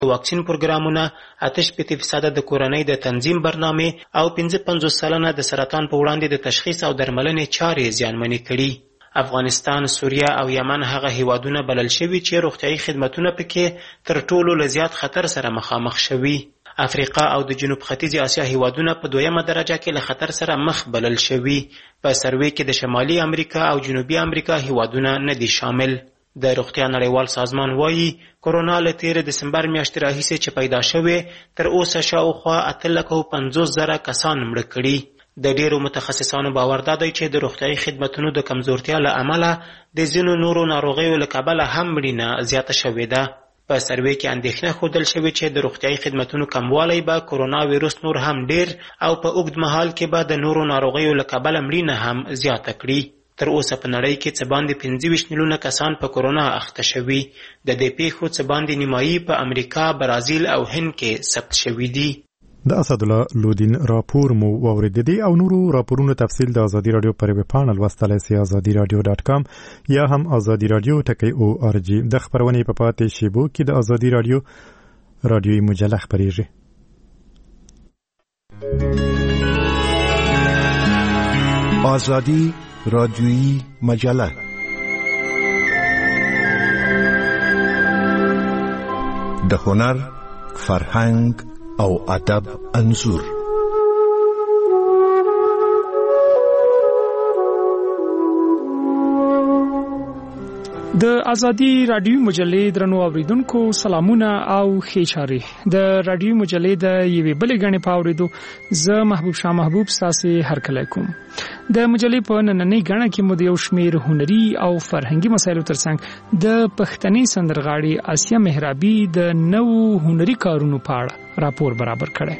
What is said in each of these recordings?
واکسین پروګرامونه 8% د کورنۍ د تنظیم برنامه او 55 سلنه د سرطان په وړاندې د تشخیص او درملنې چارې زیانمنې کړي. افغانستان، سوریه او یمن هغه هیوادونه بلل شوي چې روغتیايي خدمتونه پکې تر ټولو له زیات خطر سره مخامخ شوي. افریقا او د جنوب ختیځ آسیا هیوادونه په 2مه درجه کې له خطر سره مخ بلل شوي. په سروې کې د شمالي امریکا او جنوبي امریکا هیوادونه نه دي شامل. د روغتیا نړیوال سازمان وایي کرونا له 13 دسمبر میاشتې راهیسې چې پیدا شوې تر اوسه شاوخوا 850,000 کسان مړه کړي. د ډیرو متخصصانو باور دی چې د روغتیايي خدمتونو د کمزورتیا له امله د ځینو نورو ناروغیو له کبله هم مړینه زیاته شوې ده. په سروې کې اندېښنه ښودل شوې چې د روغتیايي خدمتونو کموالی به کرونا ویروس نور هم ډیر او په اوږد مهال کې به د نورو ناروغیو له کبله مړینه هم زیاته کړي. تر اوسه په نړۍ کې څه باندې 25 میلیونه کسان په کرونا اخته شوي. د دې پیښو څه باندې نیمایي په امریکا، برازیل او هند کې ثبت شوي دي. د اسدالله لودین راپور مو واوریدلی او نورو راپورونو تفصیل د ازادي رادیو پر ویب پاڼه لوستلای شئ azadiradio.com یا هم azadiradio.org. د خبرونې په پاتې شیبو کې د ازادي رادیوي مجله خبرېږي. ازادي رادیوي مجله د هنر، فرهنګ او ادب انځور. د ازادي رادیو مجلې درنو اوریدونکو سلامونه او ښه چارې. د رادیو مجلې د یوې بلې غنې په اوریدو زه محبوب شاه محبوب تاسو هرکلی کوم. د مجلې په نننۍ غنه کې مو د یو شمېر هنري او فرهنګي مسایلو ترڅنګ د پښتني سندرغاړي آسیه مهرابي د نوو هنري کارونو په اړه راپور برابر کړی.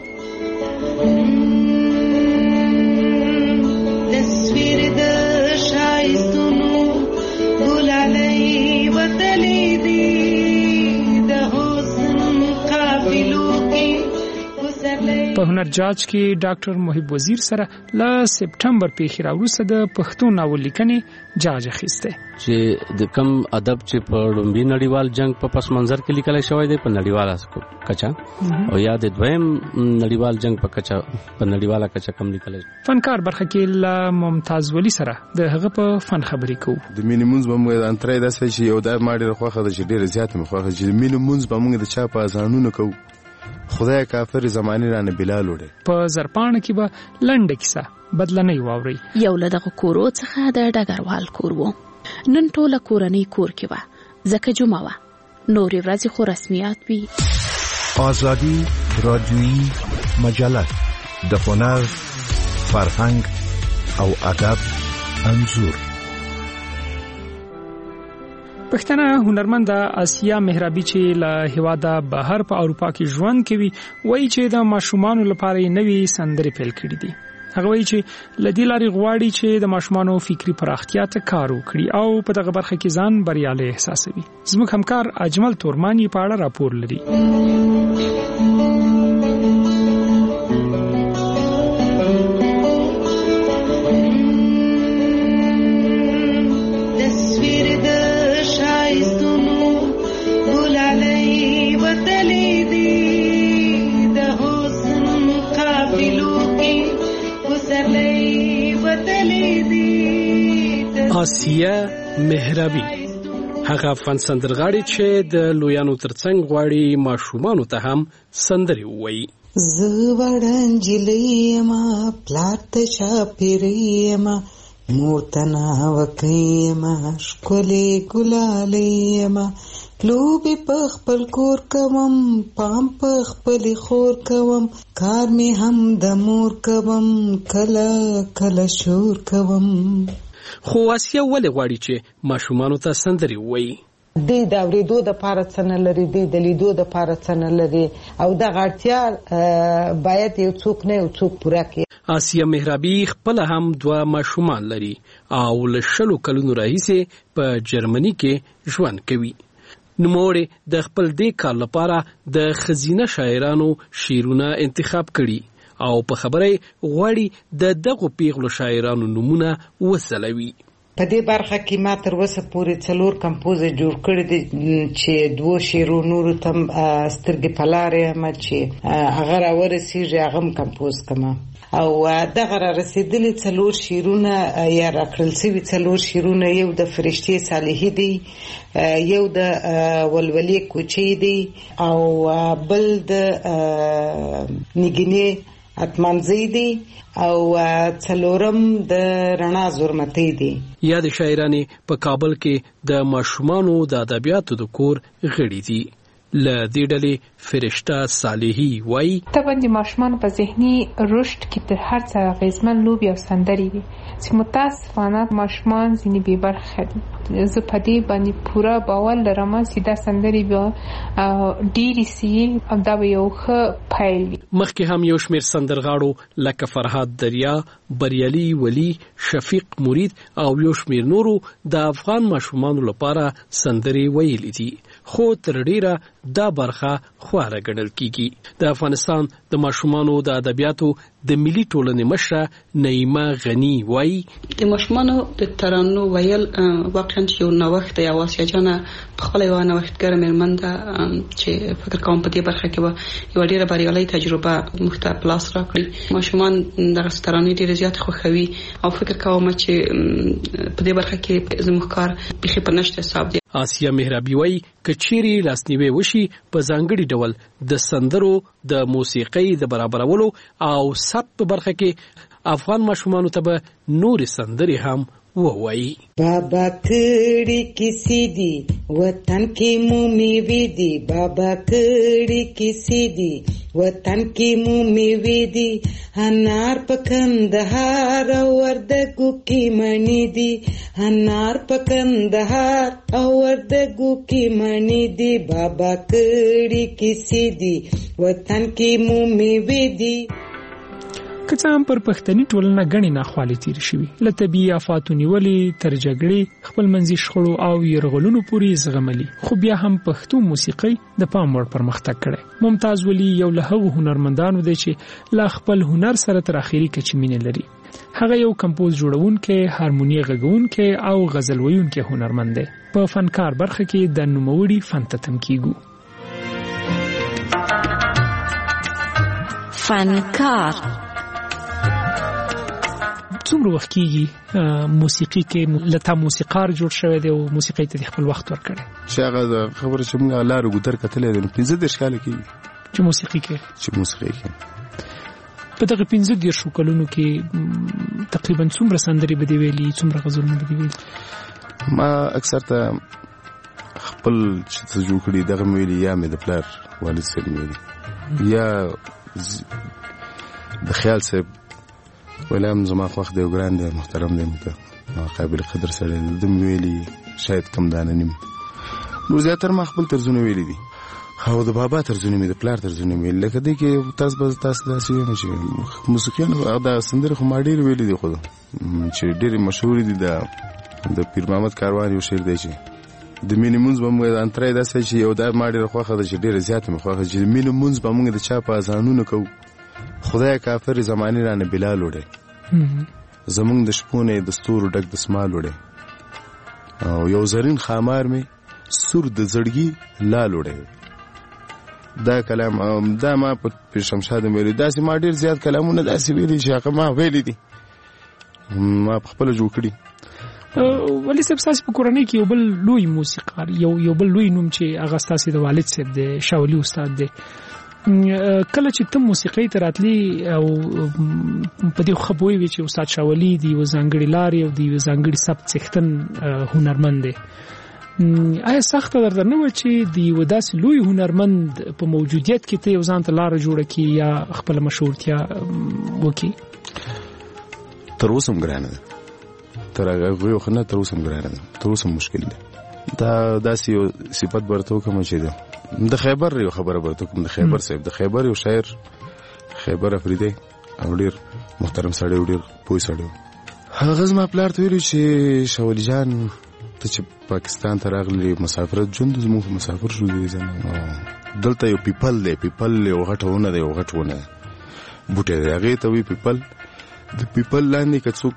تصویر د شایستونو ګلالۍ وتلې دي د حسن قافلو کې. په هنر جاج کې ډاکټر محب وزیر سره ل سپټمبر پیښې راوروسته د پښتو ناول لیکنې جاج اخیسته چې د کم ادب چې په لومړي نړیوال جنگ په پس منظر کې لیکل شوی دی په نړیواله کچا او یا د دویم نړیوال جنگ په کچا په نړیواله کچا کم لیکل. فنکار برخه کې ل ممتاز ولی سره د هغه په فن خبرې کوو. د مینیمونز به موږ انترای داسې چې یو د ماډي خوخه د ډیره زیاته مخه چې مینیمونز به موږ د چا په ځانونو کوو. خدای کافر زمانی رانه بلال وړي. په زرپان کې به لنډه کیسه بدلنۍ واوري. یو له دغه کورو څخه د ډګروال کور وو. نن ټوله کورنۍ کور کې وه ځکه جمعه وه. نورې ورځې خو رسمیات وي. ازادي رادیوي مجله د هنر، فرهنګ او ادب انځور. پښتنه هنرمند آسیه مهرابي چې له هیواده بهر په اروپا کې ژوند کوي وایي چې د ماشومانو لپاره نوې سندرې پیل کړې دي. هغه وایي چې لدی لاري غواړي چې د ماشومانو فکری پراختیا ته کار وکړي او په دغه برخه کې ځان بریالي احساسوي. زموږ همکار اجمل تورمانی په اړه راپور لري. آسیه مهرابي هغه فن سندرغاړي چې د لویانو ترڅنګ غواړي ماشومانو ته هم سندري ووایي. زه وړاندې ما پلات شاپیری ما مورتنا وکي ما شکولې ګلالې ما لوبي په خپل کور کوم پام په خپل خور کوم کار می هم د مور کوم کله کله شور کوم. خو آسیه ولې غواړي چې ماشومانو ته سندري ووایي؟ د اوریدو د پاره څنګه لري د لیدو د پاره څنګه لري او د غړتیا باید یو څوک نه یو څوک پوره کړي. آسیه مهرابي خپل هم 2 ماشومان لري او له 20 کلونو راهیسې په جرمني کې ژوند کوي. نوموړې د خپل دې کار لپاره د خزینه شاعرانو شعرونه انتخاب کړي او په خبره غواړي د دغه پیغلو شاعرانو نمونه وسلوي. په دې برخه کې ما تر اوسه پورې 4 کمپوز جوړ کړي دي چې 2 شعرو نور تم سترګې پلارې ما چې هغه راورسیږي هغه کمپوز کما او دغه را رسیدلي 4 شعرونه یا راکړل شوي 4 شعرونه یو د فرشتي صالحي دی یو د ولولې کوچي دی او بل د نګینه اتمنځي دی او 4م د رڼا زورمتي دی. یا د شاعرانه په کابل کې د ماشومانو د ادبیاتو د کور غړي دي. ل دې ډلې فرشته صالحي وای ته باندې ماشومان په ذهني رشد کې تر هر څه غیزمن لوبي او سندري دي چې متاسفانه ماشومان ځینې بې برخه دي. زه په دې باندې پورا باور لرم چې دا سندري به ډېری سي او دا به یو ښه پایل وي. مخکې هم یو شمېر سندرغاړو لکه فرهاد دریا، بریالي ولی، شفیق مرید او یو شمېر نورو د افغان ماشومانو لپاره سندري ویلي دي، خو تر ډیره دا برخه خواره ګڼل کیږي. د افغانستان د ماشومانو د ادبیاتو د ملي ټولنې مشره نعیمه غنی وای د ماشومانو د ترانو ویل واقعا یو نوښت دی. واسیا جانه په خپل یو نوښتګر مېرمن ده چې فکر کوم په دې برخه کې یو ډیره بریالي تجربه مختلف پلاس راکړي. ماشومان دغه ترانې ډیره زیات خوښوي او فکر کوم چې په دې برخه کې زموږ کار به په نشته حساب دی. آسیا مهرابي وای کچيري لاسنیوي وشي په ځانګړي ډول د سندرو د موسیقۍ د برابرولو او سب په برخه کې افغان ماشومانو ته به نور سندري هم ووایي. بابا کړي کسی دی وطن کې مومي وی دی بابا کړي کسی دی وطن کې مومي وی دی انار پکندهار او وردګو کې منی دی انار پکندهار او وردګو کې منی دی بابا کړي کسی دی وطن کې مومي وی دی. که څه هم پر پښتني ټولنه غني ناخوالې تیر شوي له طبيعي آفاتو نیولې تر جګړې خپلمنځي شخړو او يرغلونو پورې زغملي، خو بیا هم پښتو موسیقي د پام وړ پرمختګ کړي. ممتاز ولی یو له هغو هنرمندانو دی چې لا خپل هنر سره تر اخیری کچې مینه لري. هغه یو کمپوز جوړونکی، هارموني غږونکی او غزل ویونکی هنرمند دی. په فنکار برخه کې د نوموړي فن ته تم کیږو. فنکار څومره وخت کېږي موسیقي کې لته موسیقار جوړ شوی دی او موسیقي ته خپل وخت ورکړي؟ چې هغه خبره چې موږ لارو ګذر کتلې ده 15 کال کېږي چې موسیقي کې په دغه 15 کلونو کې تقریبا څومره سندري بده ویلي، څومره غزلونه بده ویلي؟ ما اکثر ته خپل چې جوړ کړی دغه ویلي یا مې د پلار والد سره ویلي یا د خیال صاحب ولهم زما خوښ دی ګران دی محترم دی مته قابل قدر سره د ویلي شاید کم دانه نیم نو زیاتره ما خپل ترزونه ویلي دي او د بابا ترزونه مې د پلار ترزونه ویلي لکه دې کې تاسو داسې نشي موسیقيان دا سندره خو ما ډېر ویلي دي خو چې ډېر مشهور دي د پیر محمد کاروان یو شعر دی چې د مینمونز بمغه انترای داسې چې یو د ما ډېر خوښه ده چې ډېر زیات مې خوښه چې مینمونز بمغه د چا په ځانونو کو خدای کافر زمانه رانه بلال وړي زمونږ د شپونه د ستورو ډک د سمال وړي او یو زرین خامار می سور د زړګي لال وړي. دا کلام دا ما په شمشاد ویلي داسې ما ډیر زیات کلامونه داسې ویلي چې هغه ما ویلي دي ما په خپل جوړ کړی. ولی صاحب تاسو په کورنۍ کې یو بل لوی موسیقار یو بل لوی نوم چې هغه تاسو د والد صاحب د شاولي استاد دی، کله چې تم موسیقي تراتلی او په دې خبرې وی چې استاد شاولي دی وزنګړي لاري او دی وزنګړي سبت څښتن هنرمند دی، آیا سخت درنه و چې دی وداس لوی هنرمند په موجودیت کې ته یو ځان ته لار جوړه کی یا خپل مشهورتیا وکي؟ تر اوسه ګرانه ده، تر هغه خو نه تر اوسه ګرانه ده، تر اوسه مشکل ده. دا داسې صفات برته کوم چې ده د خیبر یو خبره برته کوم د خیبر صاحب د خیبر یو شاعر خیبر افریدی او ډیر محترم سړی او ډیر پوه سړی هغه زما پلار ته ویل چې شاولي جان ته چې پاکستان ته راغلی مسافرت ژوند زموږ مسافر شو دی ځنه دلته یو پیپل دی یو غټونه دی بوټه دی هغه ته وی پیپل د پیپل لاندې که څوک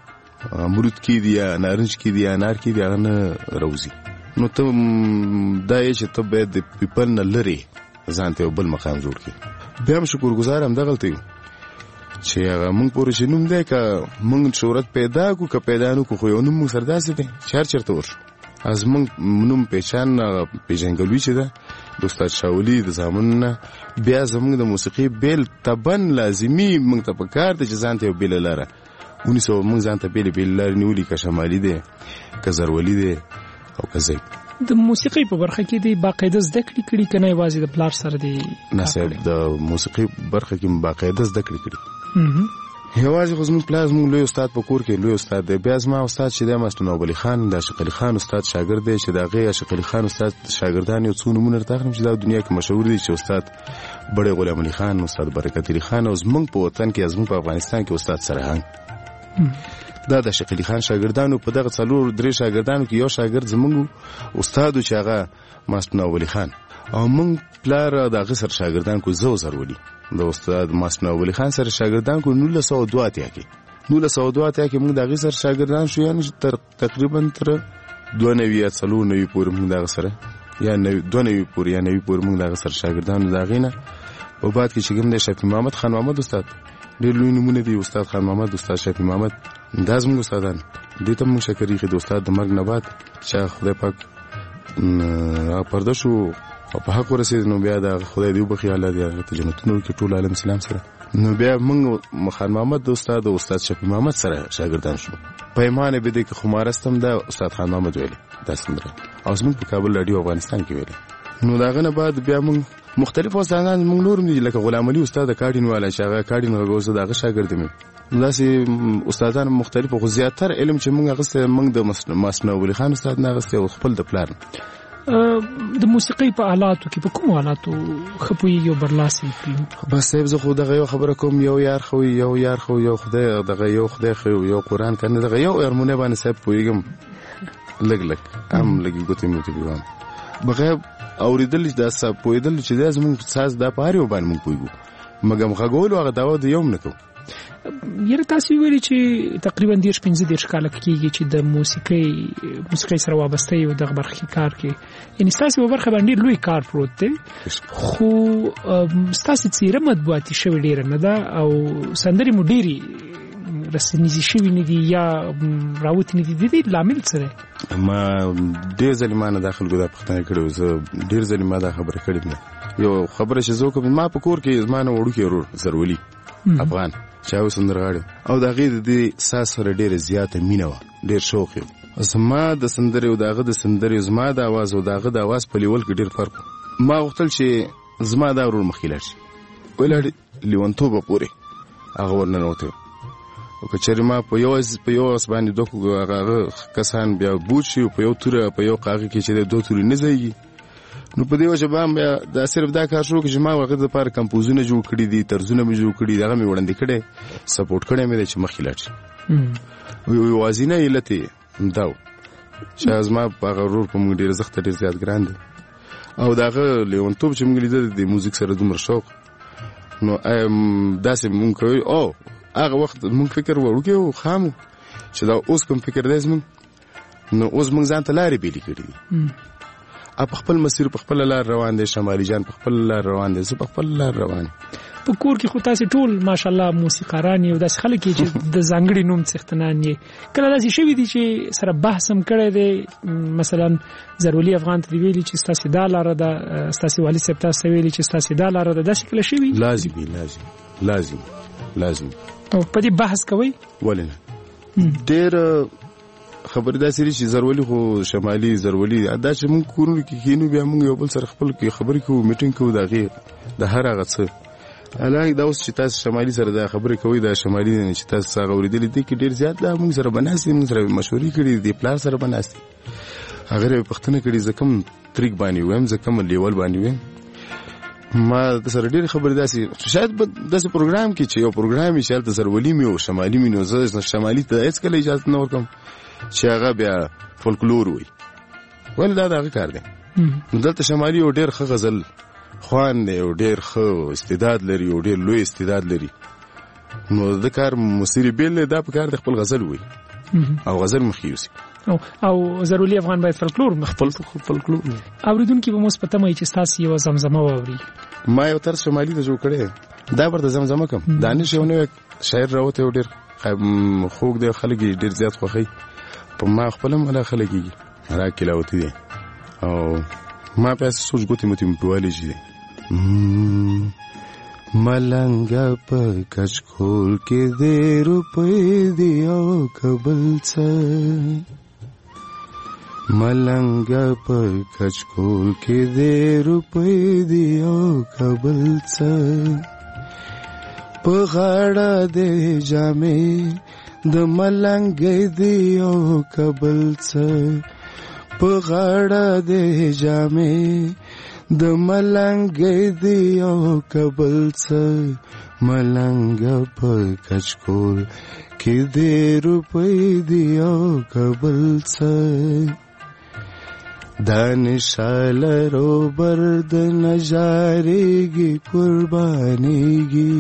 امرود کې دی یا نارنج کې دی یا انار کې دی هغه نه راوځي. نو ته دا یې چې ته باید د پیپل نه لري ځان ته بل مقام جوړ کړي. بیا هم شکرګزار هم دغلته یو چې هغه موږ پورې چې نوم دی که موږ شهرت پیدا کړو که پیدا نه کړو خو یو نوم موږ سره داسې دی چې هر چېرته ورشو از موږ نوم پېچان پېژنګلوي چې ده د استاد شاولي د زامنو نه بیا زموږ د موسیقي بیل طبعا لازمي موږ ته پکار دی چې ځان ته یو بیله لاره ونیسو. موږ ځان ته بیلې لارې نیولي که شمالي دی که زرولي دی او که زیب. د موسیقي په برخه کې دی باقاعده زده کړې کړي که نه یوازې د پلار سره دی؟ نه صاحب د موسیقي برخه کې باقاعده زده کړې کړي. یوازې خو زموږ پلار زموږ لوی استاد په کور کې لوی استاد دی. بیا زما استاد چې دی مستر نواب علي خان د عاشق علي خان استاد شاګرد دی چې د هغې عاشق علي خان استاد شاګردان یو څو نومونه درته اخلم چې دا دنیا کې مشهور دي چې استاد بړی غلام علي خان، استاد برکت علي خان او زموږ په وطن کې زموږ په افغانستان کې استاد سرهنګ. دا د عاشق علي خان شاګردانو په دغه 4-3 شاګردانو کې یو شاګرد زموږ استاد چې هغه مستر نواب علي خان او موږ پلار د هغه سره شاګردان کو زو زرولي د استاد مستر نواب علي خان سره شاګردان کو 1902 کې موږ د هغه سره شاګردان شو یعنی تقریبا تر 92 پورې موږ دغه سره یا 92 پورې یا 90 پورې موږ دغه سره شاګردان دغه نه او بعد کې چې کوم د شفیع محمد خان محمد استاد ډېر لوی نمونه دی. استاد خان محمد استاد شفیع محمد دا زموږ استادان دې ته موږ شکرې خو د استاد د مرګ نه بعد چې خدای پاک پرده شو او په حق ورسېد نو بیا د خدای دې وبخي الله دې ته جنتونه ورکړي ټول عالم اسلام سره. نو بیا موږ خان محمد استاد او استاد شفیع محمد سره شاګردان شو. پیمانه به دې کې خمارستم دا استاد خان محمد ویلي دا سندره او زموږ په کابل رادیو افغانستان کې ویلي. نو داغه نه بعد بیا موږ مختلف استادان موږ نورم دي لکه غلام علي استاد کاډین والا چې هغه کاډین غوځه دغه شاګرد مې داسې استادان مختلف خو زیاتر علم چې موږ غسته موږ د مستر نواب علي خان استاد نه غسته او خپل د پلان د موسیقي په آلاتو کې په کوم آلاتو خپوي یو برلاسي کړو؟ بس صاحب زه خو دغه یو خبره کوم یو یار خو یو خدای دغه یو خدای خو یو قران کنه دغه یو هارمونی باندې صاحب پویګم لګ ام لګي ګوتې مې ته ګوام بغیر اوریدل د صاحب پویدل چې د زمون ساز د پاره وبان مونږ پویګو مګم غوول هغه داوا د یوم نکو. یره تاسو ویلي چې تقریبا 15 کال کېږي چې د موسیقي سره وابسته یو د برخې کار کې یعنی تاسو په برخه باندې لوی کار پروت دی خو تاسو څیره مطبوعاتي شوی ډیر نه ده او سندري مو ډيري رسنیزي شوی نه دي یا راوت نه دي د لامل سره. ما ډیر ظالمانه داخل ګدا پښتنه کړو زه ډیر ظالمانه دا خبره کړې نه یو خبره چې زه کوم ما په کور کې زمانه وړو کې ورور زرولي افغان چاو سندرغاړي او دا غي د ساس سره ډیره زیاته مینه و ډیر شوق یو زما د سندري او داغه د سندري زما د आवाज او داغه د आवाज په لیول کې ډیر فرق. ما غوښتل چې زما دا ورور مخکې لاړ شي ولې لیونتوبه پوري هغه ورننوته او کچېر ما په یو باندې دوه هغه کسان بیا بوچي په یو توره په یو قاغه کې چې د دوه توري نه ځایږي نو په دې وجه باندې دا صرف دا کار شو چې ما وخت د پاره کمپوزونه جوړ کړی دي طرزونه مې جوړ کړی دغه مې وړاندې کړي سپورټ کړي مې چې مخې لاړ شي وي وازینه یلته دا چې از ما په غرور په موږ ډیر زخت ډیر زیات ګران دي او داغه لیونتوب چې موږ لیدل د موزیک سره دومره شوق نو داسې موږ کوي او هغه وخت موږ فکر وکړو خامو چې دا اوس کوم فکر دې نو اوس موږ ځان ته لارې بیلې کړې په خپل مسیر په خپل لار روان دي شمالي جان په خپل لار روان دي زه په خپل لار روان په کور کې خو تاسو ټول ماشالله موسیقاران یو داس خلک چې د زنګړي نوم څښتنان یې کله داسې شوی دي چې سره بحث هم کړی دی مثلا ضروري افغان ته ویلي چې تاسو دا لار ده تاسو والي صاحب تاسو ویلي چې تاسو دا لار ده داسې کله شوی لازم او په دې بحث کوي ولې ډېر خبر دا سری چې ضروري خو شمالي ضروري دا چې مونږ کورونو کې کینو بیا مونږ یو بل سره خپل کې خبرې کوو میټینګ کوو دا غیر د هر هغه څه الان دا اوس چې تاسو شمالي سره دا خبرې کوي دا شمالي چې تاسو هغه ورېدلې دي کې ډیر زیات دا مونږ سره بناستي مونږ سره مشورې کړې دي پلان سره بناستي هغه پښتنه کړي زکم طریق باندې ویم زکم لیول باندې ویم ما د سره ډیر خبرې داسي شاید داسې پروګرام کې چې یو پروګرام یې شالته ضروري مې او شمالي مې نو زه شمالي ته هیڅ کله اجازه نه ورکم چې هغه بیا فولکلور وي ول دا دغه کار دی دلته شمالي او ډیر ښه غزل خوان دی او ډیر ښه استعداد لري او ډیر لوی استعداد لري نو د کار مسری بیل دا په کار د خپل غزل وي او غزل مخیوسی او ضروري افغان باید فولکلور فولکلور اوریدونکو به موږ پته مې چې تاسو یو زمزمه واوري. ما یو تر شمالي د جوړ کړي دا ورته زمزمه کوم. دانش یو نو شاعر راوته او ډیر خوګ د خلک ډیر زیات خوخي په ما خپل مله خلک را کلاوتی دي او ما په سوچ ګوتې متي په والي شي ملنګا په کچکول کې د روپې دی او کبل څه ملنګا په کچکول کې د روپې دی او کبل څه په غاړه د جامې د ملنګ دی او کبل څه په غاړه د جامې د ملنګ دی او کبل څه ملنګ په کچکول کې د روپې دی او کبل څه دانشال روبر د نجارېږي قربانېږي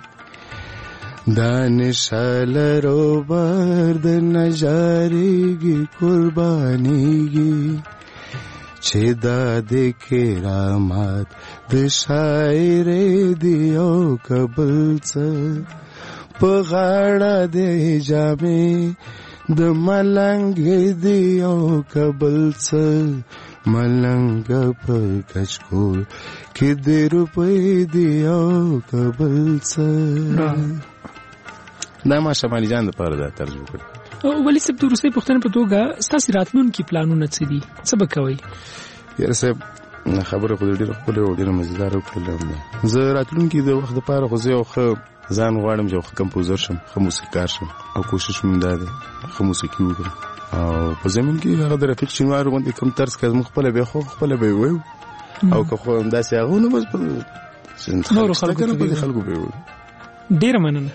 دانشال روبر د نجارېږي قربانېږي چې دا د کرامات د شاعرې دی او کبل څه په غاړه د جامې د ملنګ دی او کبل څه ملنګ په کچکول کې د روپې دی او کبل څه. دا ما شمالي جان د پاره دا طرز وکړ. ولی سب د روسي پښتنه په توګه ستاسو راتلونکي پلانونه څه دي؟ څه به کوئ؟ یاره صاحب خبره خو ډېره ښکلې او ډېره مزیدار وکړله. زه راتلونکي د وخت دپاره خو زه یو ښه ځان غواړم چې یو ښه کمپوزر شم، ښه موسیقار شم او کوشش مې دا دی ښه موسیقي وکړم او په زمین کې هغه د رفیق شینوار غوندې کوم طرز که زموږ خپله به خو خپله به یې ویو او که خو همداسې هغه نو بس نورو خلکو به یې ویو. ډېره مننه.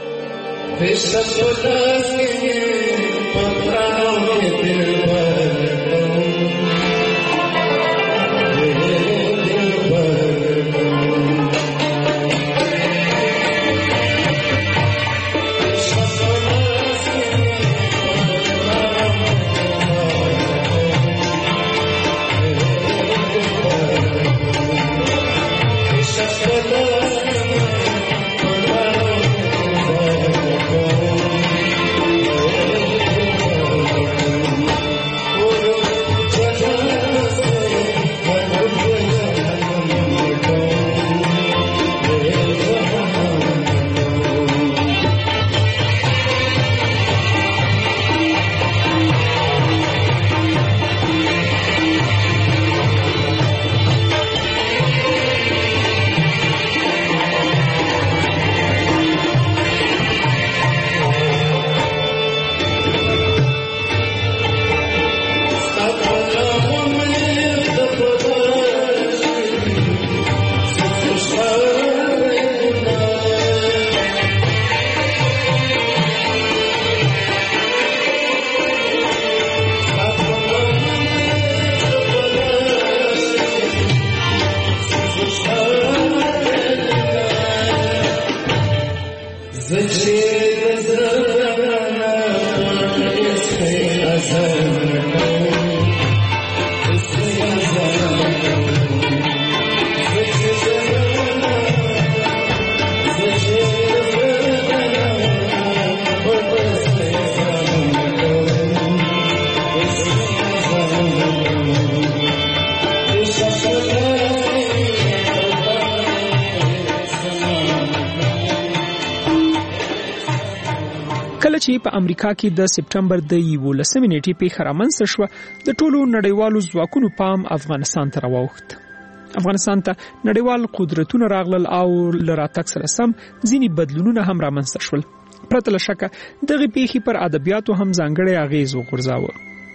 کله چې په امریکا کې د سپټمبر د 11 نیټې پیښه رامنځته شوه د ټولو نړیوالو ځواکونو پام افغانستان ته راووخت. افغانستان ته نړیوال قدرتونه راغلل او له راتګ سره سم ځینې بدلونونه هم رامنځته شول. پرته له شکه دغه پیښې پر ادبیاتو هم ځانګړی اغیز وغورځاوه.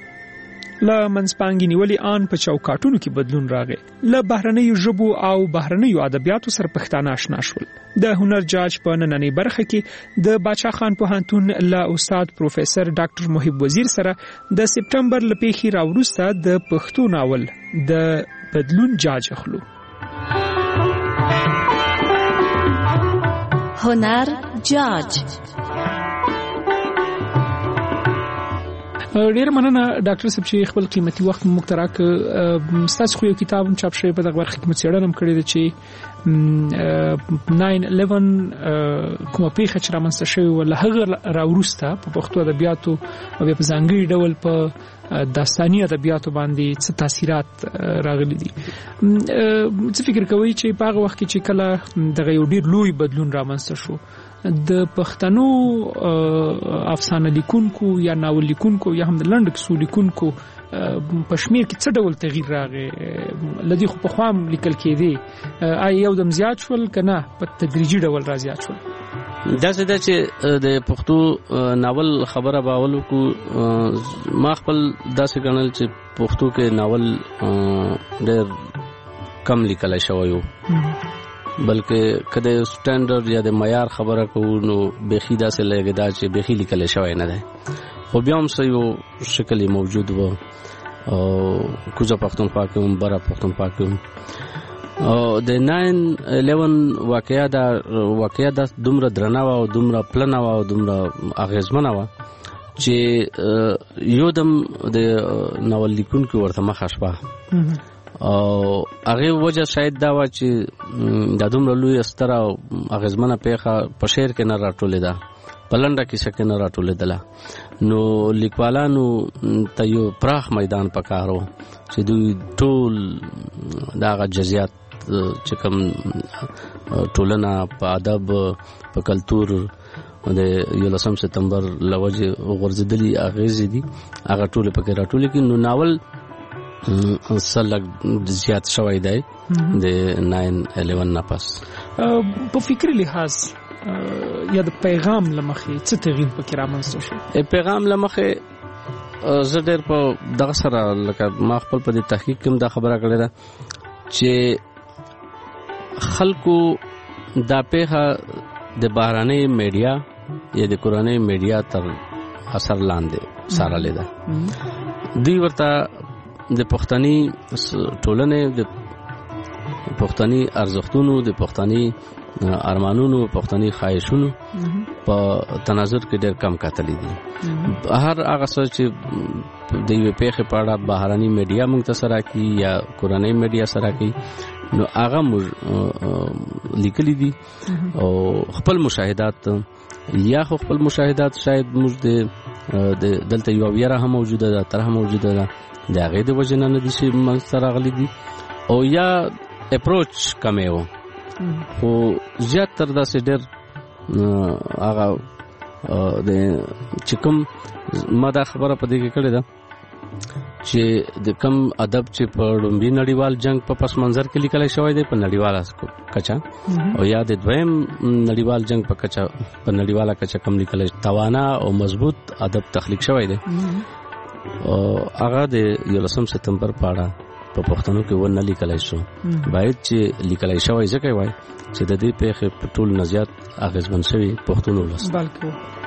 له منځپانګې نیولې آن په چوکاټونو کې بدلون راغی. له بهرنیو ژبو او بهرنیو ادبیاتو سره پښتانه آشنا شول. د هنر جاج په نننۍ برخه کې د باچا خان پوهنتون له استاد پروفیسور ډاکټر محب وزیر سره د سپټمبر له پیښې راوروسته د پښتو ناول د بدلون جاج اخلو. هنر جاج ډیر مننه ډاکټر صاحب چې خپل قیمتي وخت موږ ته راکړ. ستاسو خو یو کتاب هم چاپ شوی په دغه برخه کې مڅېړنه هم کړې ده چې 9/11 کومه پیښه چې رامنځته شوې وه له هغه راوروسته په پښتو ادبیاتو او بیا په ځانګړي ډول په داستاني ادبیاتو باندې څه تاثیرات راغلي دي. څه فکر کوئ چې په هغه وخت کې چې کله دغه یو ډیر لوی بدلون رامنځته شو د پښتنو افسانه لیکونکو یا ناول لیکونکو یا هم د لنډ کیسو لیکونکو په شمیر کې څه ډول تغییر راغی؟ لدی خو په خوام لیکل کېدی آیا یو دم زیات شول کنه په تدریجي ډول را زیات شول؟ دا څه ده چې د پښتو ناول خبره باول کو ما خپل داسې ګڼل چې پښتو کې ناول ډېر کم لیکل شوی و، بلکې کله سټانډرډ یا د معیار خبره کوو نو بخي داسې لګی دا چې بخي لیکل شوی نه ده. خو بیا هم څه یو شکل موجود و او کوزه پښتونخوا کې هم بره پښتونخوا کې هم د 9/11 واقعیا دا دومره درنه او دومره پلنه او دومره اغیزمنه و چې یو دم د ناول لیکونکو ورته مخه شوه او هغه وجه شاید دا و چې د دومره لوی ستره او اغیزمنه پیښه په شعر کې نه راټولې ده، په لنډه کیسه کې نه راټولې ده. نو لیکوالانو ته یو پراخ میدان پکارو چې دوی ټول دغه جزئیات چې کوم ټولنه په ادب په کلچر د 11 سپتمبر لوجه غورځېدلي اغیزې دي هغه ټول پکې راټول کې. نو ناول سلګ زیات شوی دی د 9/11 نه پس. په فکری لحاظ یا د پیغام لمخې څه تغییر پکې رامنځته شو؟ پیغام لمخې زه ډېر په دغه سره لکه ما خپل په دې تحقیق کې دا خبره کړې ده چې خلکو دا پیښه د بهراني میډیا یا د کورنۍ میډیا تر اثر لاندې سارلې ده. دوی ورته د پښتني ټولنې د پښتني ارزښتونو د پښتني ارمانونو پښتني خواهشونو په تناظر کې ډېر کم کتلې دي. هر هغه څه چې د یوې پیښې په اړه بهراني میډیا موږ ته سره کوي یا کورنۍ میډیا سره کوي نو هغه موږ لیکلي دي او خپل مشاهدات یا خپل مشاهدات شاید موږ د دلته یو ویره هم موجوده ده تر هم موجوده ده د هغې د وجې نه دي چې موږ سره راغلي دي او یا اپروچ کمې و خو زیات تر داسې ډېر هغه د چې کوم ما دا خبره په دې کې کړې ده چې د کم ادب چې په لومړي نړیوال جنگ په پس منظر کې لیکل شوی دی په نړیواله کچا او یا د دویم نړیوال جنگ په کچا په نړیواله کچا کم لیکل توانا او مضبوط ادب تخلیق شوی دی او هغه د 11 سپتمبر په اړه په پښتنو کې ونه لیکل شو. باید چې لیکل شوی ځکه وای چې د دې پیښې په ټول نزيات اغیزمن شوی پښتون ولس بلکې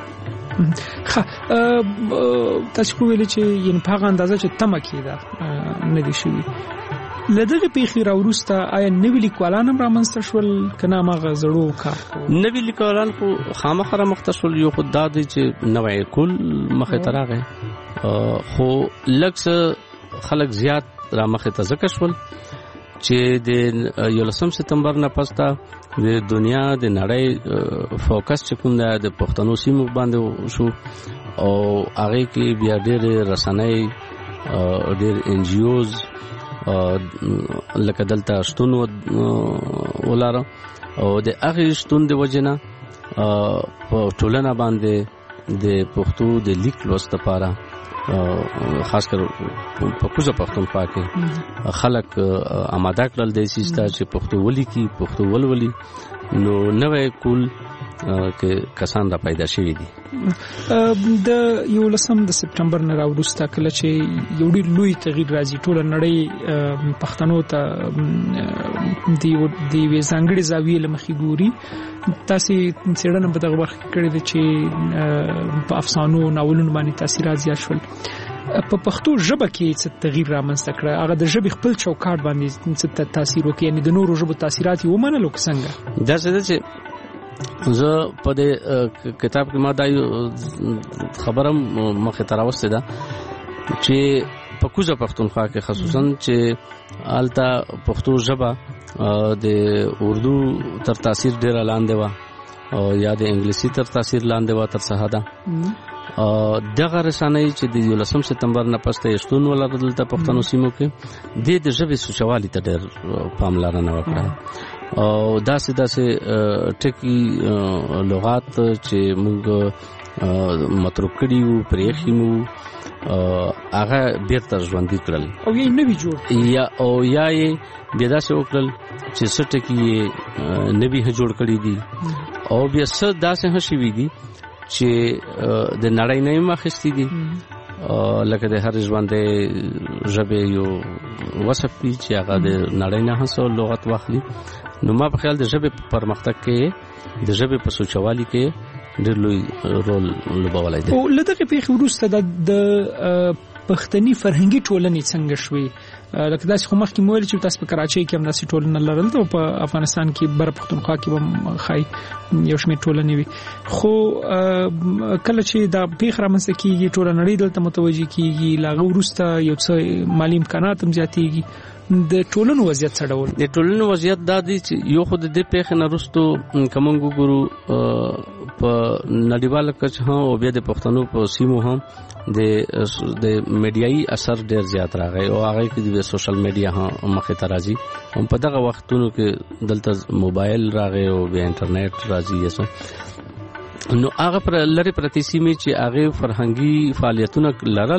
تاسو ویل چې ین په هغه اندازه چې تمه کېده نه دي شوی لدغه پیښې راوروسته آیا نوی لیکوالان هم رامنځته شول کنه ماغه زړو کار نوی لیکوالان خو خامخره مختصر یو خدای دی چې نوې کول مخه تراغه خو لکس خلک زیات را مخه ته ذکر شول چې د 11 سپتمبر نه پسته د دنیا د نړۍ فوکس چې کوم د پښتنو سیمو باندې شو او هغه کې بیا ډېر رسنۍ ډېر ان جی اوز لکه دلته شتون ولاره او د هغه شتون د وجنه په ټولنه باندې د پښتو د لیک لوست لپاره خاص کر په کوزه پښتونخوا کې خلک آماده کړل د سیسته چې پښتو ولیکي پښتو ولولي نو نوې کول کې کسان را پیدا شوي دي. د 11 سپتمبر نه راوروسته کله چې یو ډېر لوی تغییر راځي ټول نړۍ پښتنو ته د وی ځانګړي زاویې لمخې ګوري. تاسو څېړنه په دغه برخه کې کړې ده چې په افسانو ناولونو باندې تاثیرات زیات شول. په پښتو ژبه کې څه تغییر رامنځته کړ هغه د ژبې خپل چوکاټ باندې څه تاثیر وکړي یعنی د نورو ژبو تاثیرات یې ومنلو څنګه؟ دا څه ده چې زه په دې کتاب کې ما دا خبرم مخه تراوسته ده چې په کوزه پښتونخوا کې خصوصا چې آلتا پښتو ژبه د اردو تر تاثیر ډیر لاندې و او یا د انګلیسي تر تاثیر لاندې و تر څه ده دغه رسنۍ چې د 11 سپتمبر نه پسته شتون ولرل ته پښتنو سیمو کې د ژبې سوچوالي ته ډېر پاملرنه وکړه او داسې ټکی لغات چې موږ متروک کړي وو پرېښي مو هغه بیرته ژوندۍ کړل او یې نوی جوړ یا یې بیا داسې وکړل چې څه ټکي یې نوي جوړ کړي دي او بیا څه داسې هم شوي دي چې د نړۍ نه یې اخیستي دي لکه د هر ژوندۍ ژبې یو وصف وي چې هغه د نړۍ نه هم څه لغت واخلي نو ما په خیال د ژبې په پرمختګ کې د ژبې په سوچوالي کې ډېر لوی رول لوبولی دی. او له دغې پیښې وروسته د پښتني فرهنګي ټولنې څنګه شوې لکه داسې خو مخکې مو ویل چې تاسو په کراچۍ کې هم داسې ټولنه لرل او په افغانستان کې بر پښتونخوا کې هم خای یو شمېر ټولنې وي خو کله چې دا پیښه رامنځته کېږي ټوله نړۍ دلته متوجه کېږي له هغه وروسته یو څه مالي امکانات هم زیاتېږي د ټولنو وضعیت څه ډول د ټولنو وضعیت دا دی چې یو خو د دې پیښې نه وروسته کوم ګورو په نړیواله کچه هم او بیا د پښتنو په سیمو هم د میډیایي اثر ډیر زیات راغی او هغه کې د سوشل میډیا هم مخه ته راځي هم په دغه وختونو کې دلته موبایل راغی او بیا انټرنیټ راځي نو هغه پر لری پرتی سیمه چې هغه فرهنګي فعالیتونه لرل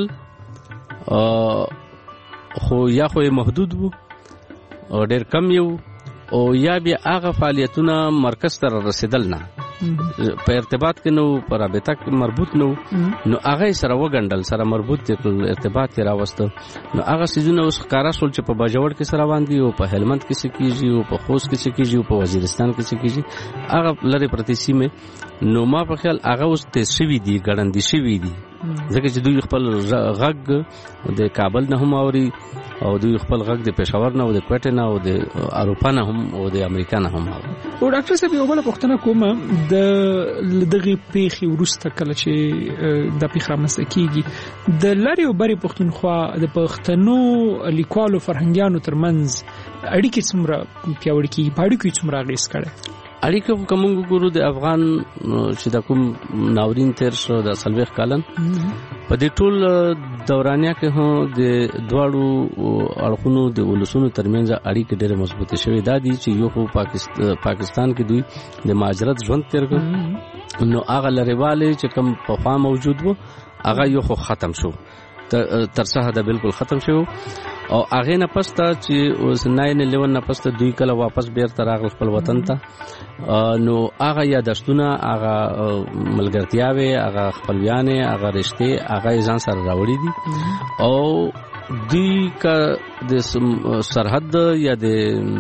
خو یا خو محدود وو او ډیر کم یو او یا بیا هغه فعالیتونه مرکز ته رسیدل نه په ارتباط کې نو پر رابطه کې مربوط نو هغه سره وګندل سره مربوط دي ارتباط یې راوسته نو هغه سيزونه اوس ښکارا شول چې په باجوړ کې سره باندې او په هلمند کې څه کیږي او په خوست کې څه کیږي او په وزیرستان کې څه کیږي هغه لری پرتی سیمه نو ما په خیال هغه اوس تشوي دي ګړندې شوي دي ځکه چې دوی خپل غږ د کابل نه هم اوري او دوی خپل غږ د پېښور نه او د کوټه نه او د اروپا نه هم او د امریکا نه هم اوري او ډاکټر صاحب یو بل پوښتنه کوم د دغه پیښې وروسته کله چې د پیښه رامنځته کیږي د لری او بری پښتونخوا د پښتنو لیکوالو فرهنګیانو ترمنځ اړیکې څومره پیاوړې کیږي په اړیکو څومره اغیز کړي اړیکه کوم ګورو د افغان چې د کوم ناورین تیر شو د سلويخ کالن په دې ټول دورانیا کې هم د دواړو اړخونو د ولسونو ترمنځ اړیکې ډېر مضبوطه شوې دا دي چې یو خو پاکستان کې دوی د مهاجرت ژوند تیر کړ نو هغه لریواله چې کوم په خوا موجود وو هغه یو خو ختم شو ترڅه دا بالکل ختم شو او هغه نه پسته چې اوس 9/11 نه پسته دوی کله واپس بیرته راغل خپل وطن ته نو هغه یادښتونه هغه ملګرتیاوي هغه خپلویانه هغه رشته هغه ځان سره راوړي دي او دوی کا د سرحد یا د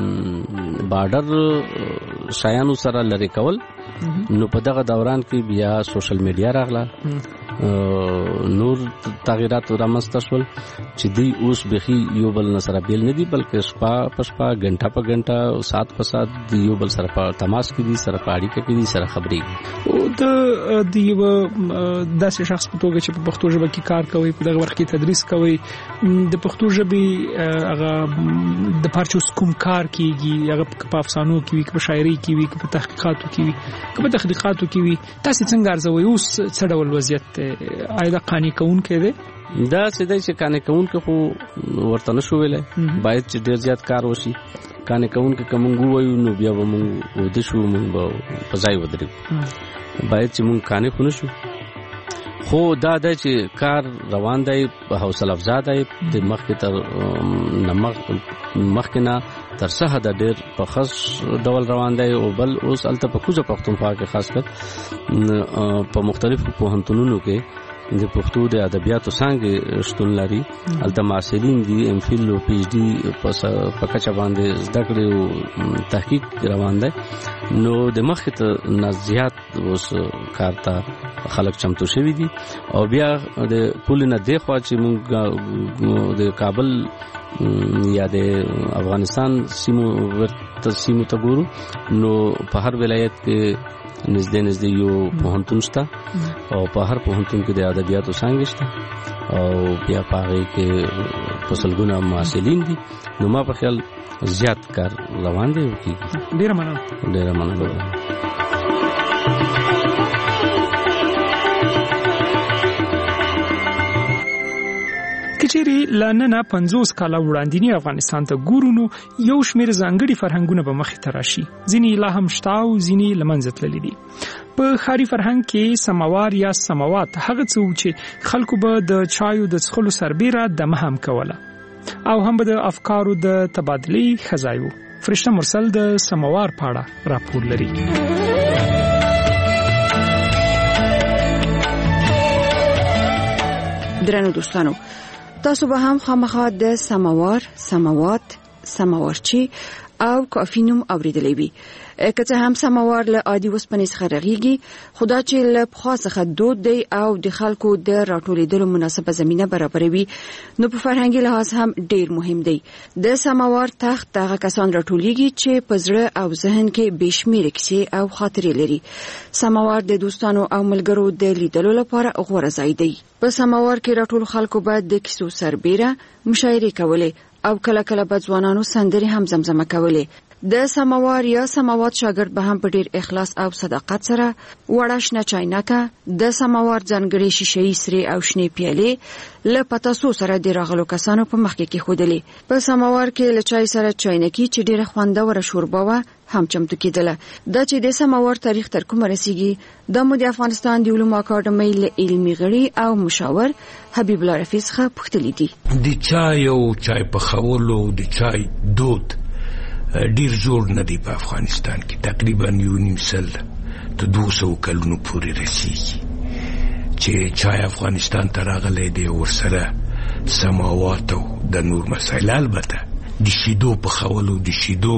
بارډر شایانو سره لری کول نو په دغه دوران کې بیا سوشل میډیا راغله نور تغیرات رامنځته شول چې دوی اوس بخي یو بل سره بیل نه دي بلکې شپه په شپه غنټه په غنټه او سات په سات دی یو بل سره په تماس کې دي سره په اړیکه کې دي سره خبرې او د یو داسې شخص په توګه چې په پښتو ژبه کې کار کوي په دغه وخت کې تدریس کوي د پښتو ژبې هغه د پارچوس کوم کار کیږي هغه په افسانو کې وي په شاعري کې وي په تحقیقاتو کې وي په تحقیقاتو کې وي تاسو څنګه ارزوي اوس څه ډول وضعیت آیا قانې کون کې ده دا سیده چې قانې کون کې خو ورته نشو ویلای باید چې ډیر زیات کار وشي قانې کون کې کوم وایو نو بیا به موږ د شو موږ په ځای ودرېږو باید چې موږ قانې خو نشو خو دا د چې کار روان دی په حوصله افزا دی د مخکې تر مخکنه تر څه د ډېر په خاص ډول روان دی او بل اوس الته په کوزه پښتونخوا کې خاص کر په مختلفو پوهنتونونو کې د پښتو د ادبیاتو څنګه شتون لري الته معاصرین دي ام فیل او پی ایچ ډي په کچه باندې زده کړې او تحقیق روان دی نو د مخکې ته نزيات اوس کارته خلک چمتو شوي دي او بیا د پول نه دی خو چې موږ د کابل یا د افغانستان سیمو ته ګورو نو په هر ولایت کې نږدې یو پوهنتون شته او په هر پوهنتون کې د ادبیاتو څانګې شته او بیا په هغې کې په سلګونه محصلین دي. نو ما په خیال زیات کار روان دی. ډېره مننه. کچېرې له ننه 50 کاله وړاندې افغانستان ته ګورو نو یو شمېر ځانګړي فرهنګونه به مخې ته راشي. ځینې لا هم شته او ځینې له منځه تللي دي. په ښاري فرهنګ کې سماوار یا سماوات هغه څه و چې خلکو به د چایو د څښلو سربیره دمه هم کوله او هم به د افکارو د تبادلې ښه ځای و. فرشته مرسل د سماوار په اړه راپور لري. درنو دوستانو، تاسو به هم خامخا د سماوار، سماوات، سماورچی او کافي نوم اوریدلی وي. که څه هم سماوار له عادي وسپنې څخه رغیږي، خدا چې له پخوا څخه دود دی او د خلکو د راټولېدلو مناسبه زمینه برابروي، نو په فرهنګي لحاظ هم ډیر مهم دی. د سماوار تخت هغه کسان راټولېږي چې په زړه او ذهن کې بېشمېره کیسې او خاطرې لري. سماوار د دوستانو او ملګرو د لیدلو لپاره غوره ځای دی. په سماوار کې راټول خلکو باید د کیسو سربیره مشاعرې کولې او کله کله به ځوانانو سندرې هم زمزمه کولې. د سماوار یا سماوات شاګرد به هم په ډیر اخلاص او صداقت سره وړه شنه چاینکه، د سماوار ځانګړي شیشې سرې او شنې پیالې له پتاسو سره د راغلو کسانو په مخ کې خودلې. په سماوار کې له چای سره چاینکی چې ډیره خوندوره شوربه و هم چمتو کېدله. دا چې د سماوار تاریخ تر کومه رسیږي، د مو د افغانستان د علومو اکاډمۍ له علمي غړي او مشاور حبیب الله رفیع څخه پوښتنه دي. د چای او چای په خولو د چای دود ډیر زور نه دی په افغانستان کې. تقریبا 1.5 سل ته 200 کلونو پورې رسیږي چې چای افغانستان ته راغلی دی. ورسره سماوات او د نور مسایل، البته د شیدو په خولو د شیدو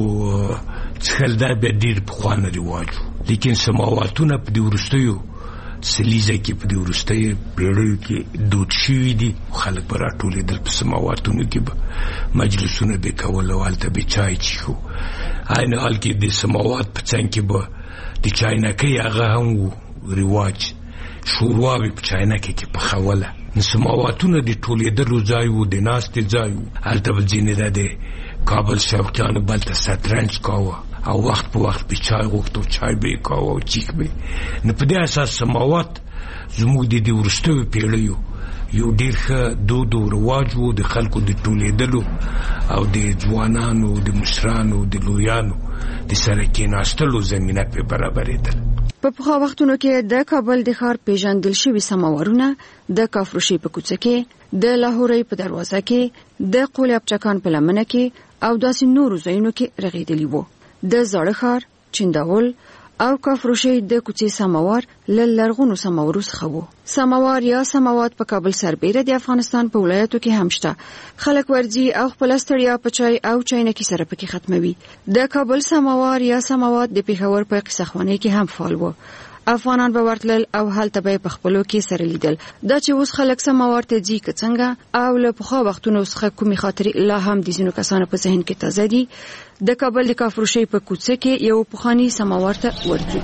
څښل دا بیا ډیر پخوانی رواج و، لیکن سماواتونه په دې وروستیو سلیزه کې په دې وروستیو پیړیو کې دود شوي دي. خلک به راټولېدل په سماواتونو کې به مجلسونه به کول او هلته به چای څښو. عین حال کې د سماوات په څنګ کې به د چاینکۍ هغه هم و رواج، شوروا به په چاینکۍ کې پخوله. سماواتونه د ټولېدلو ځای و، د ناستې ځای و. هلته به ځینې د کابل شوقیانو بلته شطرنج کاوه او وخت په وخت به چای غوښتو، چای به یې کاوه او چیک به. نو په دې اساس سماوات زموږ د دې وروستیو پیړیو یو ډېر ښه دود او رواج و، د خلکو د ټولېدلو او د ځوانانو، د مشرانو، د لویانو د سره کېناستلو زمینه پې برابرېدل. په پخوا وختونو کې د کابل د ښار پیژندل شوي سماورونه د کافروشي په کوڅه کې، د لاهوري په دروازه کې، د قول ابچکان په لمنه کې او داسې نورو ځایونو کې رغېدلي وو. د زاړه ښار، چنداول او کافروشي د کوڅې سماوار له لرغونو سماورو څخه وو. سماوار یا سماوات په کابل سربیره د افغانستان په ولایتو کې هم شته. خلک ورځي او خپل ستړیا په چای او چاینکي سره پکې ختموي. د کابل سماوار یا سماوات د پیښور په قصخوانۍ کې هم فعال وو. افغانان به ورتلل او هلته به په خپلو کې سره لیدل. دا چې اوس خلک سماوار ته ځي که څنګه او له پخوا وختونو څخه کومې خاطرې لا هم د ځینو کسانو په ذهن کې تازه دي، د کابل د کافروشۍ په کوڅه کې یو پخواني سماوار ته ورځو.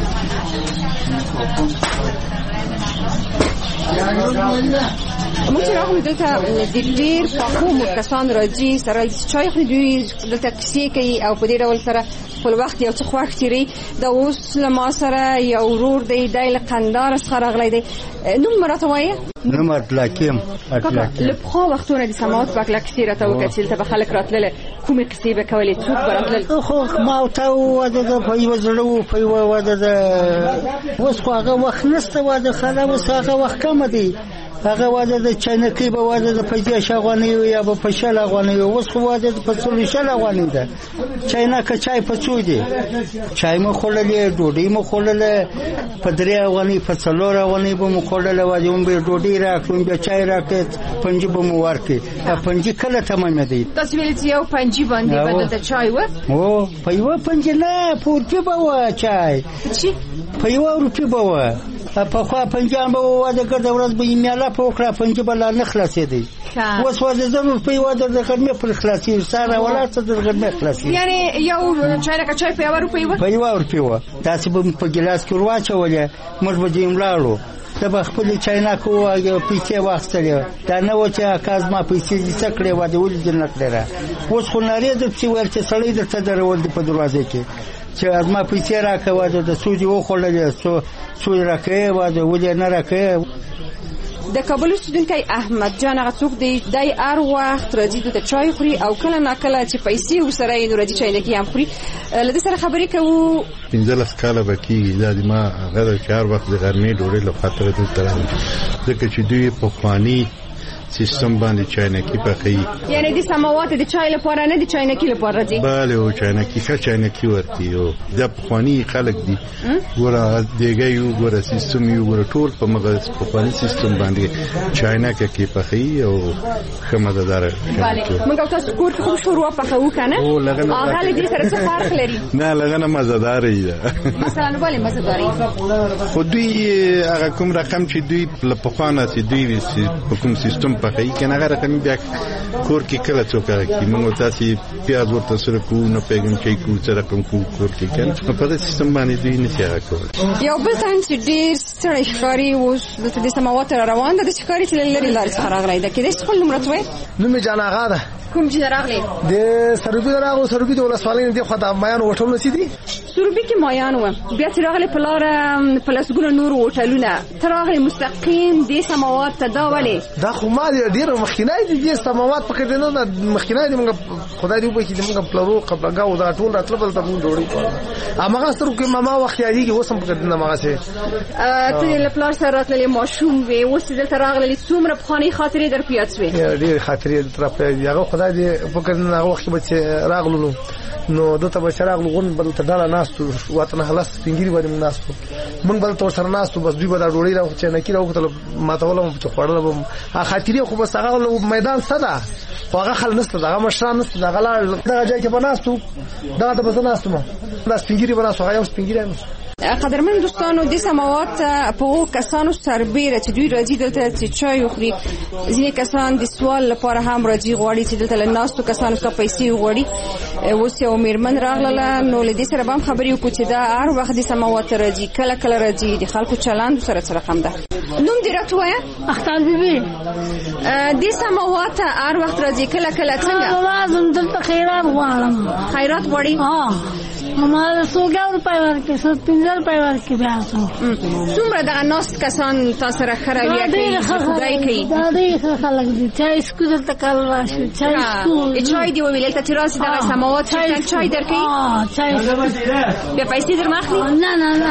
موږ راغلو دلته د ډېر پخو کسان راځي سره چای خوري، دوی دلته کیسې کوي او په دې ډول سره خپل وخت یو څه خوښ تیری. دا اوس له ما سره یو ورور دی، دی له قندهار څخه راغلی دی. نوم مې راته وایه؟ نوم اطلاقیم. له پخوا وختونه د سماوات په هکله کیسې راته وکړه چې دلته به خلک راتلله، کومې کیسې به کولې، څوک به راتلل؟ خو ما ورته واده ده په یوه زړه و، په یوه واده ده. اوس خو هغه وخت نشته واده خاله، اوس هغه وخت کمه دی. هغه واده د چاینکۍ به واده د 50 افغانیو یا به په 60 افغانیو، اوس خو واده په 40 افغانۍ ده. چاینکه چای په څو دی؟ چای مو خوړلې، ډوډۍ مو خوړله، په 3 افغانۍ په 4 افغانۍ به مو خوړله. واده مو به ډوډۍ راکړو، بیا چای راکړ، پنجي به مو ورکړي. پنجي کله تمامه دی؟ تاسو ویل چې یو پنجي باندې بدل ته چای و؟ او په یو پنجي نه، په روپۍ به و چای. چی؟ په یو روپۍ به و. پخوا پنجان به واده ګرځه ورځ به یې میاله په وکړه پنجه به لا نه خلاصېدی اوس واده 1000 روپۍ واده د غرمې پر خلاصېږي سهار ولاړ څه د غرمې خلاصېږي یعنې یو چایلکه چای په 1 روپۍ وه په 1 روپۍ وه داسې به په ګیلاس کې ور واچولې موږ به ځینې ولاړو ته به خپلې چاینکه وواږې پیسې واخیستلې دا نه وه چې اکا زما پیسې دې څه کړې واده ولې دې نه کړې را اوس خو نارې درپسې ویل چې سړی درته درول دي په دروازې کې چې زما پیسې راکړه واده د څو دې وخوړلې څو یې راکړې واده ولې نه راکړې د کابل اوسېدونکی احمد جان هغه څوک دی دی هر وخت راځي دلته چای خوري او کله ناکله چې پیسې ورسره یې نو راځي چاینکي هم خوري له دې سره خبرې کوو 15 کاله به کېږي دا د ما هغه چې هر وخت د غرمې ډوډۍ له خاطر دلته راځي ځکه چې دوی پخواني سیستم باندې چاینکي پخوي یعنی د سماوات د چای لپاره نه د چاینکي لپاره دي بله او چاینکي ښه چاینکي ورته یو د پخواني خلک دي ګوره دیګه یو ګوره سیستم یو ګوره ټول په مغه پخواني سیستم باندې چاینکي کې پخوي او ښه مزهدار بله موږ تاسو کور کې خو شوروا پخوو کنه هغه له دې سره څه فرق لري نه لږه مزهدار دی مثلا بله مزهدار خو دوی هغه کوم رقم چې دوی په پخوانه سي دوی په کوم سیستم پخې کنه هغه رقم بیا کور کې کله څوک کوي موږ تاسو پیاز ورته سره کو نه پیغام چې کو څه رقم کو کور کې کنه په دې سیستم باندې دوی نه څنګه کوي یو بل څنګه چې ډیر ستړي ښکاری اوس د سماوات روان ده د ښکاری چې لري لارې څخه راغلی ده کله خپل نوم راټوي نوم جان آغا ده کوم چې راغلی د سروبي راغو سروبي د ولسوالۍ دی خو د مایان هوټل نسیدي سروبي کې مایان و بیا چې راغلی په لار پلسګونه نور هوټلونه تر راغلی مستقیم د سماوات ته دا ولې دا خو ما ډیر مخکینای دي د سماوات په کې نه مخکینای دي موږ خدای دې وبخښي موږ پلرو قبلګاو دا ټول راتلل ته موږ ډوړې کوو امغه سترو کې ماما وخت یادېږي وسم په دې نه مغه سي ته له پلار سره راتللې ماشوم وي اوس دلته راغلی څومره بخاني خاطرې در پیاڅ وي ډیر خاطرې تر په یغه خدای دې په کې نه وخت به راغلو نو دته به راغلو غون بل ته ډاله ناستو وطن خلاص پنګيري باندې ناستو موږ بل تور سره ناستو بس دوی به دا ډوړې راو چې نه کیرو ته ماته ولم چې خوړل به خاطرې خو بس هغه میدان صدا هغه خل نسته هغه مشران نسته هغه لا دا ځای کې بناستو دا ته بس ناستو ما دا سپنګيري بناستو هغه سپنګيري قدرمن دوستانو د سماوات په کسانو سربېره چې دوی راځي دلته چې چای وخوري ځینې کسان د سوال لپاره هم راځي غواړي چې دلته له ناستو کسانو څخه پیسې وغواړي اوس یو میرمن راغله نو له دې سره به هم خبرې وکړو چې دا هر وخت د سماوات راځي کله کله راځي د خلکو چلند سره څه رقم ده نوم دې راته وایه اختر بیبي د سماوات هر وخت راځي کله کله څنګه لازم دلته خیرات غواړم خیرات غواړي ما 100 روپۍ ورکړي 15 روپۍ ورکړي بیا څومره دغه ناست کسان تاسو سره خروي کوي خدای کوي دا ډېر خلک دي چای سکو دلته کال راشي چای سکو چای دی ویل ته تراس دغه سماوات چای درکې چای بیا پیسې در ماخلي نه نه نه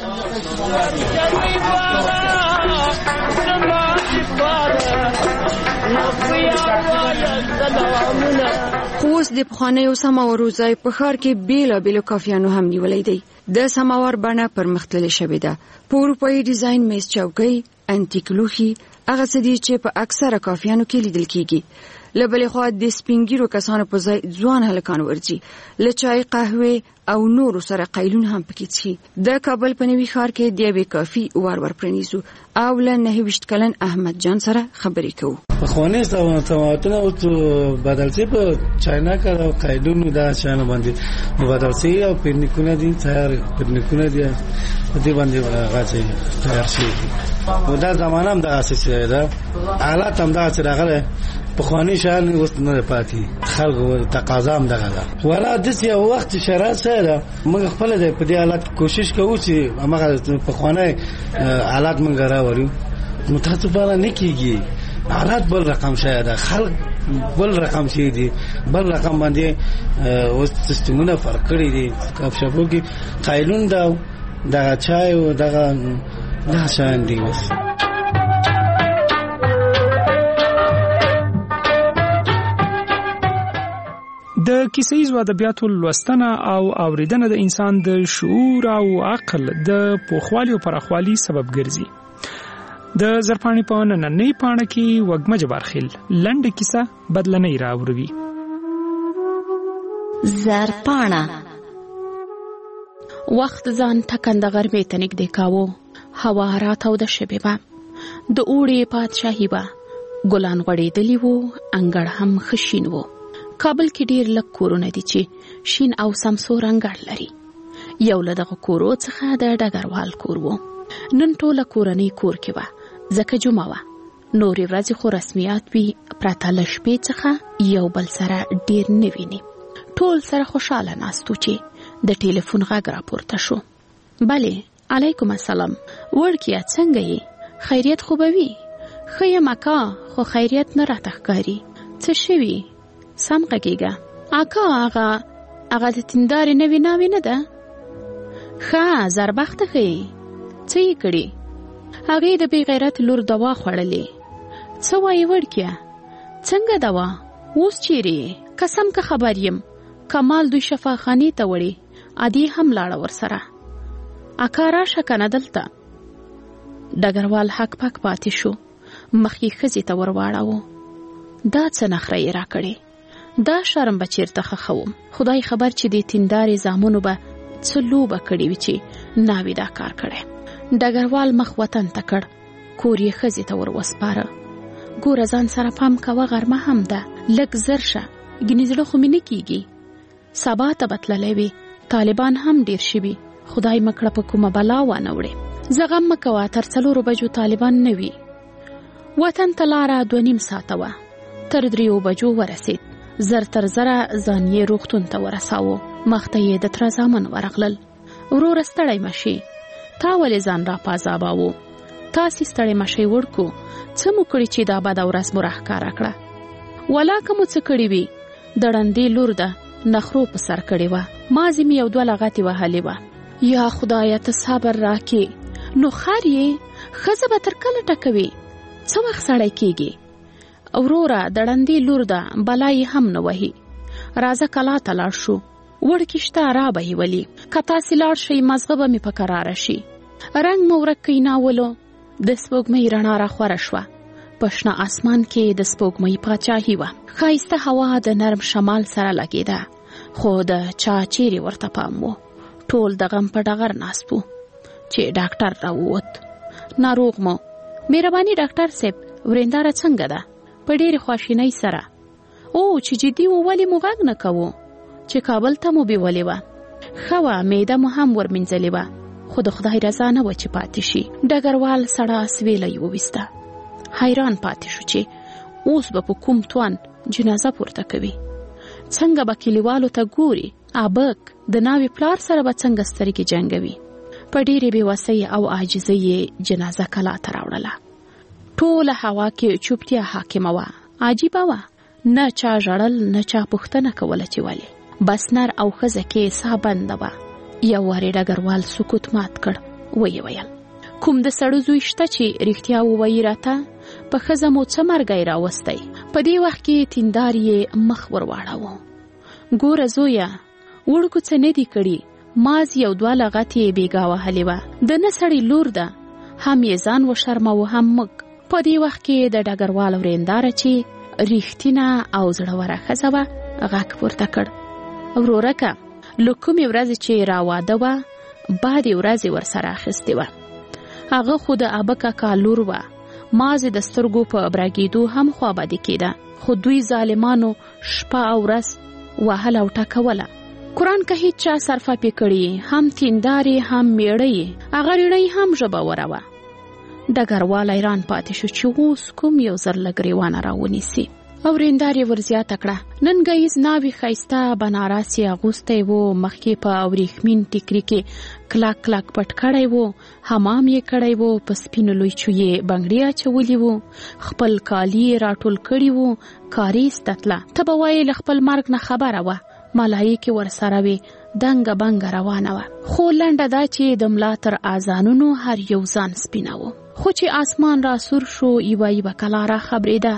اوس د پخوانیو سماورو ځای په ښار کې بیلابیلو کافیانو هم نیولې دی د سماور بڼه پرمختللې شوې ده په اروپایي ډیزاین میز چوکۍ انټیک لوښي هغه څه دي چې په اکثره کافیانو کې لیدل کیږي له بلې خوا د سپینګیرو کسانو په ځای ځوان هلکان ورځي له چای قهوه او نورو سره قیلون هم پکې څي د کابل په نوي ښار کې د یوې کافي ور پرنیسو او له 29 کلن احمد جان سره خبرې کوو پخواني سماواتونه او بدل شي په چاینا کې او قیلون دا شان باندې بدل شي او پنیکونه دي تیار پنیکونه دي دې باندې راځي تیار شي دا زمانه هم دا اساس ده حالات هم دا چې راغله پخوانی شان اوس نه پاتې خلکو تقاضا هم دغه ده ولا د څه وخت شرایط سره موږ خپل په دې حالت کوشش کوو چې هغه پخوانی حالات موږ راوړو متاسفانه نه کیږي حالات بل رقم شاید خلک بل رقم شي دي بل رقم باندې اوس سیستمونه فرق کړی دي کاف شپو کې قایلون دا چای او دا شان دي اوس د کیسیز و ادبیاتو لوستنه او اوریدنه د انسان د شعور او عقل د پوخوالي او پراخوالي سبب ګرځي. د زرپانی په نننۍ پاڼه کې وګمه جبارخیل لنډه کیسه بدلنۍ راوړي. زرپانه وخت ځان ټکنده غرمې ته نږدې کاوه. هوا راتاوده شوې وه. د اوړي پادشاهي وه. ګلان غوړېدلي وو، انګړ هم ښه شین وو. کابل کې ډېر لږ کورونه دي چې شین او سمسور انګړ لري. یو له دغه کورو څخه د ډګروال کور وو. نن ټوله کورنۍ کور کې وه، ځکه جمعه وه. نورې ورځې خو رسمیات وي، پرته له شپې څخه یو بل سره ډېر نه ویني. ټول سره خوشحاله ناست وو چې د ټلیفون غږ راپورته شو. بلې، علیکم السلام. وړکیه څنګه یې؟ خیریت خو به وي؟ ښه یم اکا، خو خیریت نه راته ښکاري. څه شوي؟ سم غږېږه. اکا هغه د تیندارې نوې ناوې نه ده؟ ښه زربخته ښیي. څه یې کړي؟ هغې د بې غیرت لور دوا خوړلې. څه وایې وړکیه؟ څنګه دوا؟ اوس چیرې یې؟ قسم که خبر یم کمال دوی شفاخانې ته وړي. عادي هم لاړه ورسره. اکا راشه کنه دلته. ډګروال حق پک پاتې شو. مخ یې ښځې ته ورواړاوه. دا څه نخره یې راکړې؟ دا شرم به چېرته ښخوم. خدای خبر چې د تیندارې زامنو به څه لوبه کړې وي چې ناوې دا کار کړی. ډګروال مخ وطن ته کړ. کور یې ښځې ته ور وسپاره. ګوره ځان سره پام کوه، غرمه هم ده. لږ زر شه، ګنې زړه خو مې نه کېږي. سبا ته به تللی وي. طالبان هم ډېر شوي. خدای مه کړه په کومه بلا وانه وړې. زه غم مه کوه، تر 4 بجو طالبان نه وي. وطن ته لاره 2.5 ساعته وه. تر 3 بجو ورسید. زر تر زره ځان یې روغتون ته ورساوه. مخته یې د تره زامن ورغلل. وروره ستړی مشي، تا ولې ځان را پازاباوه؟ تاسې ستړی مشئ وړکو، څه مو کړي چې دا بده ورځ مو راښکاره کړه؟ ولا که مو څه کړي وي، د ړندې لور ده، نخرو په سر کړې وه. مازې مې 1-2 لغتې وهلې وه. یا خدایه ته صبر راکې. نو خر یې ښځه به تر کله ټکوي؟ څه وخت سړی کېږي؟ وروره د ړندې لور ده، بلا یې هم نه وهي. راځه کلا ته لاړ شو. وړکې شته را به یې ولي. که تاسې لاړ شئ مازغه به مې په کراره شي. رنګ مو ورک کیناولو. د سپوږمۍ رڼا را خوره شوه. په شنه اسمان کې د سپوږمۍ پاچاهي وه. ښایسته هوا د نرم شمال سره لګېده، خو د چا چیرې ورته پام و. ټول د غم په ډغر ناست وو چې ډاکټر راووت. ناروغ مو. مهرباني ډاکټر صاحب، ورېنداره څنګه ده؟ په ډېرې خواشینۍ سره. او چې جدي و ولې مو غږ نه کوو؟ چې کابل ته مو بیولې وه. ښه وه، معده مو هم ورمینځلې وه، خو د خدای رضا نه وه چې پاتې شي. ډګروال سړه سویله یې وویسته. حیران پاتې شو چې اوس به په کوم توان جنازه پورته کوي. څنګه به کلیوالو ته ګوري؟ ابک د ناوې پلار سره به څنګه سترګې جنګوي؟ په ډېرې بېوسۍ او عاجزۍ یې جنازه کلا ته راوړله. ټوله هوا کې چوپتیا حاکمه وه. عجیبه وه، نه چا ژړل نه چا پوښتنه کوله چې ولې. بس نر او ښځه کې ساه بنده وه. یو وارې ډګروال سکوت مات کړ. ویې ویل، کوم د سړو زوی شته چې رښتیا ووایي راته؟ په ښځه مو څه مرګی راوستی؟ په دې وخت کې تیندار یې مخ ور واړاوه. ګوره زویه، وړکو څه نه دي کړي. ماز 1-2 لغتې یې بېګا وهلې وه. د نه سړي لور ده، هم یې ځان وشرموه هم موږ. په دې وخت کې د ډګروال ورېنداره چې رښتینه او زړوره ښځه وه غږ پورته کړ. ورورکه، له کومې ورځې چې راواده وه بعدې ورځې ورسره اخیستې وه. هغه خو د ابک اکا لور وه. مازې د سترګو په برګېدو هم خوابدې کېده، خو دوی ظالمانو شپه او ورځ وهله او ټکوله. قرآن که هیڅ چا صرفه پې کړي، هم تیندارې هم میړه. هغه ریړۍ هم ژبوره وه. ډګروال حیران پاتې شو چې اوس کوم یو زر له ګریوانه راونیسي. ورېندار یې ورزیاته کړه. نن ګیز ناوې ښایسته بنارس یې اغوستی و، مخکې په وریښمین ټیکري کې کلک کلک پټ کړی و، حمام یې کړی و، په سپینو لویچو یې بنګړي اچولي و، خپل کالي یې راټول کړي و، کاریز ته تله. ته به وایې له خپل مرګ نه خبره وه. ملایکې ورسره وې، دنګه بنګه روانه وه. خو لنډه دا چې د ملا تر اذانونو هر یو ځان سپینه و. خو چې اسمان را سور شو، یوه کلا را خبرېده.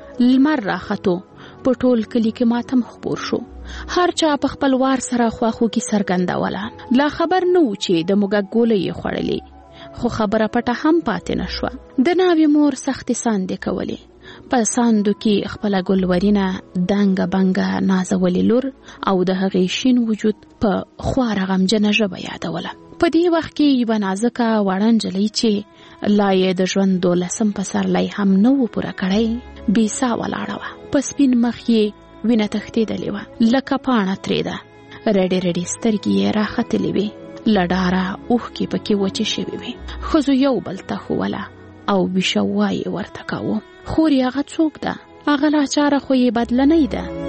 لمر را خطو. په ټول کلی کې ماتم خپور شو. هر چا په خپل وار سره خواخوږي څرګندوله. لا خبر نه و چې د موږک ګولۍ یې خوړلې، خو خبره پټه هم پاتې نه شوه. د ناوې مور سختې ساندې کولې. په ساندو کې خپله ګلورینه دنګه بنګه نازولې لور او د هغې شین وجود په خواره غمجنه ژبه یادوله. په دې وخت کې یو نازکه وړه نجلۍ چې لا یې د ژوند 12 پسرلی هم نه و پوره کړی بې ساه ولاړه وه. په سپین مخ یې وینه تښتېدلې وه لکه پاڼه ترېده. رډې رډې سترګې یې راختلې وې. له ډاره اوښکې پکې وچې شوې وې. ښځو یو بل ته ښووله او ویشه وایې ورته کاوه. خور یې هغه څوک ده؟ هغه لاچاره خو یې بدله نه ده.